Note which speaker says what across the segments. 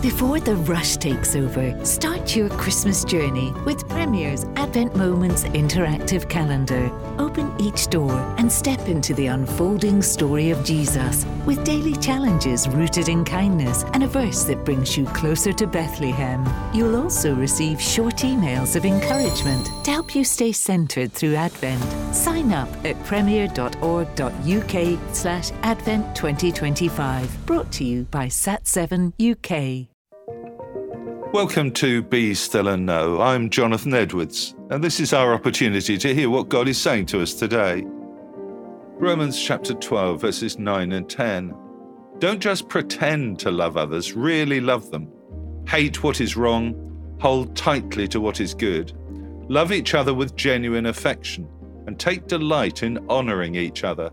Speaker 1: Before the rush takes over, start your Christmas journey with Premier's Advent Moments interactive calendar. Open each door and step into the unfolding story of Jesus with daily challenges rooted in kindness and a verse that brings you closer to Bethlehem. You'll also receive short emails of encouragement to help you stay centred through Advent. Sign up at premier.org.uk/Advent 2025. Brought to you by Sat7 UK.
Speaker 2: Welcome to Be Still and Know. I'm Jonathan Edwards, and this is our opportunity to hear what God is saying to us today. Romans chapter 12, verses 9 and 10. Don't just pretend to love others, really love them. Hate what is wrong, hold tightly to what is good. Love each other with genuine affection, and take delight in honouring each other.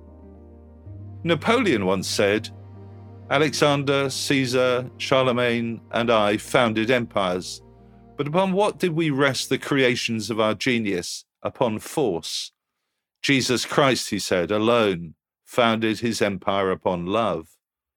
Speaker 2: Napoleon once said, Alexander, Caesar, Charlemagne, and I founded empires. But upon what did we rest the creations of our genius? Upon force. Jesus Christ, he said, alone founded his empire upon love.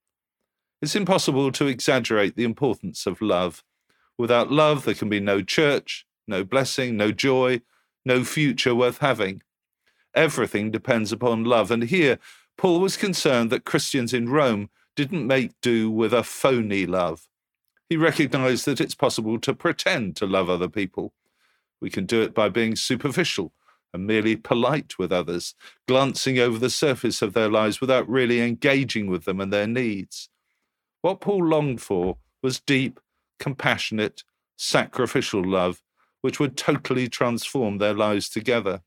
Speaker 2: It's impossible to exaggerate the importance of love. Without love, there can be no church, no blessing, no joy, no future worth having. Everything depends upon love. And here, Paul was concerned that Christians in Rome didn't make do with a phony love. He recognized that it's possible to pretend to love other people. We can do it by being superficial and merely polite with others, glancing over the surface of their lives without really engaging with them and their needs. What Paul longed for was deep, compassionate, sacrificial love, which would totally transform their lives together.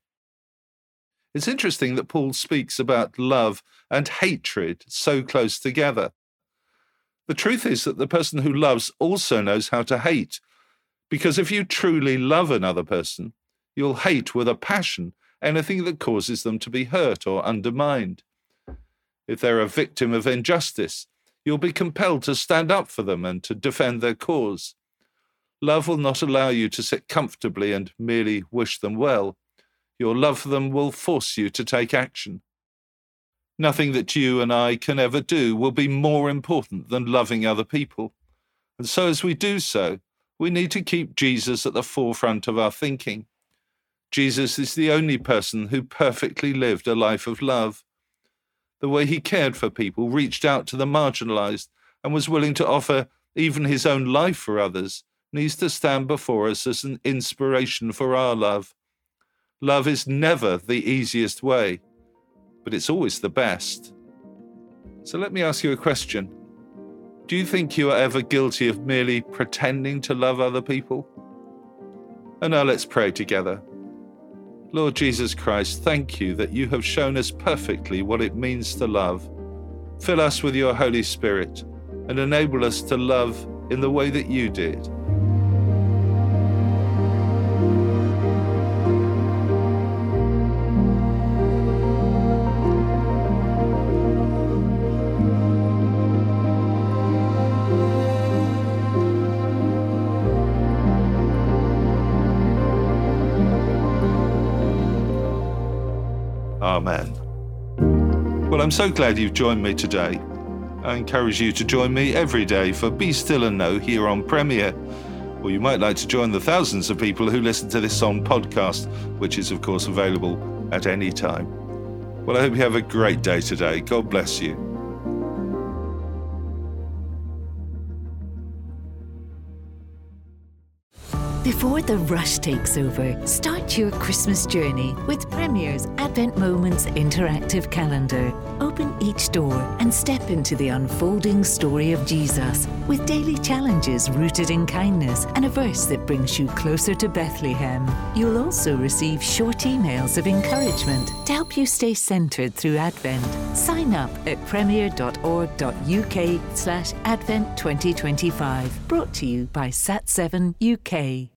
Speaker 2: It's interesting that Paul speaks about love and hatred so close together. The truth is that the person who loves also knows how to hate, because if you truly love another person, you'll hate with a passion anything that causes them to be hurt or undermined. If they're a victim of injustice, you'll be compelled to stand up for them and to defend their cause. Love will not allow you to sit comfortably and merely wish them well. Your love for them will force you to take action. Nothing that you and I can ever do will be more important than loving other people. And so as we do so, we need to keep Jesus at the forefront of our thinking. Jesus is the only person who perfectly lived a life of love. The way he cared for people, reached out to the marginalized, and was willing to offer even his own life for others, needs to stand before us as an inspiration for our love. Love is never the easiest way, but it's always the best. So let me ask you a question. Do you think you are ever guilty of merely pretending to love other people? And now let's pray together. Lord Jesus Christ, thank you that you have shown us perfectly what it means to love. Fill us with your Holy Spirit and enable us to love in the way that you did. Amen. Well, I'm so glad you've joined me today. I encourage you to join me every day for Be Still and Know here on Premier. Or you might like to join the thousands of people who listen to this on podcast, which is, of course, available at any time. Well, I hope you have a great day today. God bless you.
Speaker 1: Before the rush takes over, start your Christmas journey with Premier's Advent Moments interactive calendar. Open each door and step into the unfolding story of Jesus with daily challenges rooted in kindness and a verse that brings you closer to Bethlehem. You'll also receive short emails of encouragement to help you stay centred through Advent. Sign up at premier.org.uk/Advent 2025. Brought to you by Sat7 UK.